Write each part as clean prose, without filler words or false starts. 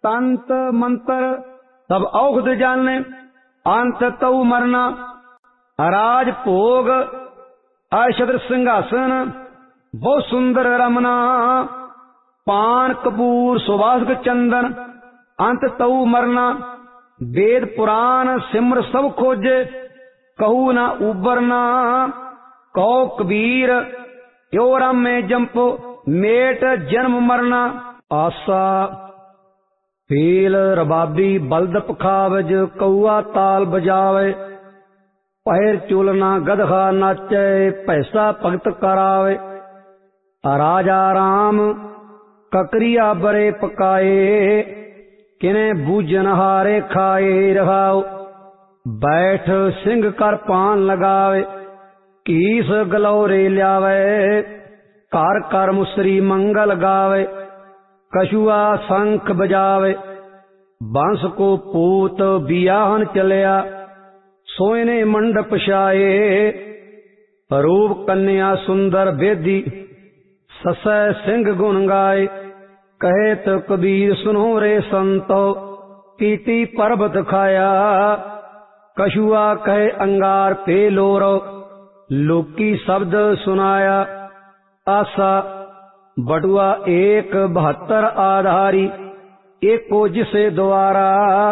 तंत मंत्र सब औषध जाने, अंत तऊ मरना, राज भोग अशद्र सिंहासन, बहुत सुंदर रमना, पान कपूर सुवासक चंदन, अंत तऊ मरना, वेद पुराण सिमर सब खोजे, कहू ना उबरना, कहो कबीर यो राम में जंपो, मेट जन्म मरना। आसा फील रबाबी बल्द पखावज, कौआ ताल बजावे, पैर चूलना गदहा नाचे, पैसा भगत करावे। राजा राम ककरिया बरे पकाए, किने बूझन हारे खाए रहाओ। बैठ सिंह कर पान लगावे, कीस गलौरे ल्यावे, कार कर मुसरी मंगल गावे। कछुआ शंख बजावे, बांस को पूत बियाहन चलिया, सोयने मंडप छाए। रूप कन्या सुंदर बेदी, ससै सिंह गुण गाए। कहे तो कबीर सुनो रे संतो, कीटी पर्वत खाया। कछुआ कहे अंगार पे लोरो, लोकी शब्द सुनाया। आसा बटुआ एक 72 आधारी, एको जिसे द्वारा।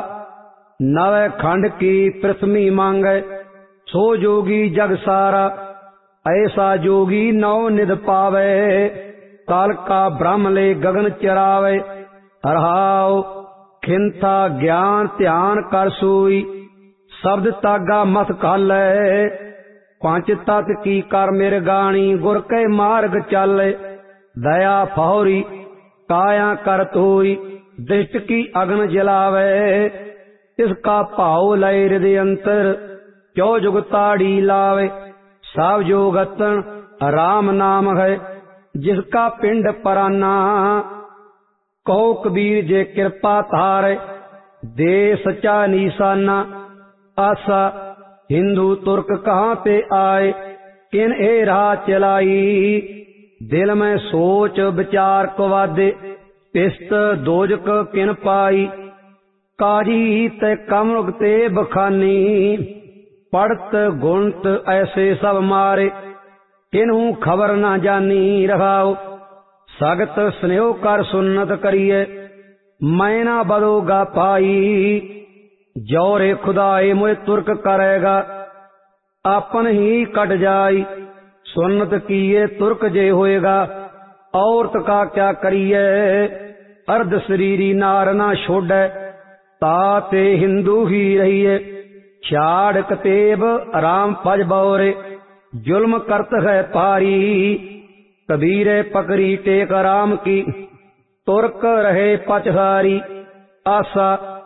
नवे खंड की पृथ्वी मांगे, सो जोगी जग सारा। ऐसा जोगी नौ निध पावे, काल का ब्रह्म ले गगन चरावे। हरहाओ खिंथा ज्ञान ध्यान कर सोई, शब्द तागा मत खाले। पांच तत की कर मेर गाणी, गुर के मार्ग चाले। दया फौरी काया कर तोई, दृष्ट की अग्न जलावे। इसका भाव लय हृदय अंतर, क्यों जुग ताड़ी लावे। सब जोगतन राम नाम है, जिसका पिंड पराना। कहो कबीर जे कृपा थारे, दे सच्चा निशाना। आसा हिंदू तुर्क कहाँ पे आए, किन ए राह चलाई। दिल में सोच विचार को वादे, पिस्त दोजक किन पाई। काजी ते कमरुग ते बखानी, पढ़त गुणत ऐसे सब मारे। किन्हू खबर न जानी रखाओ, सगत स्नेह कर सुन्नत करिए। मैं ना बदोगा पाई, जौरे खुदाए मुझे तुर्क करेगा। अपन ही कट जाई, सुन्नत किए तुर्क जे होएगा। औरत का क्या करिए, अर्ध शरीरी नार ना छोड़े। ताते हिंदू ही रहिए, छाड़ कतेब राम पज बौरे। जुल्म करत है पारी, कबीरे पकड़ी टेक राम की। तुर्क रहे पचहारी। आसा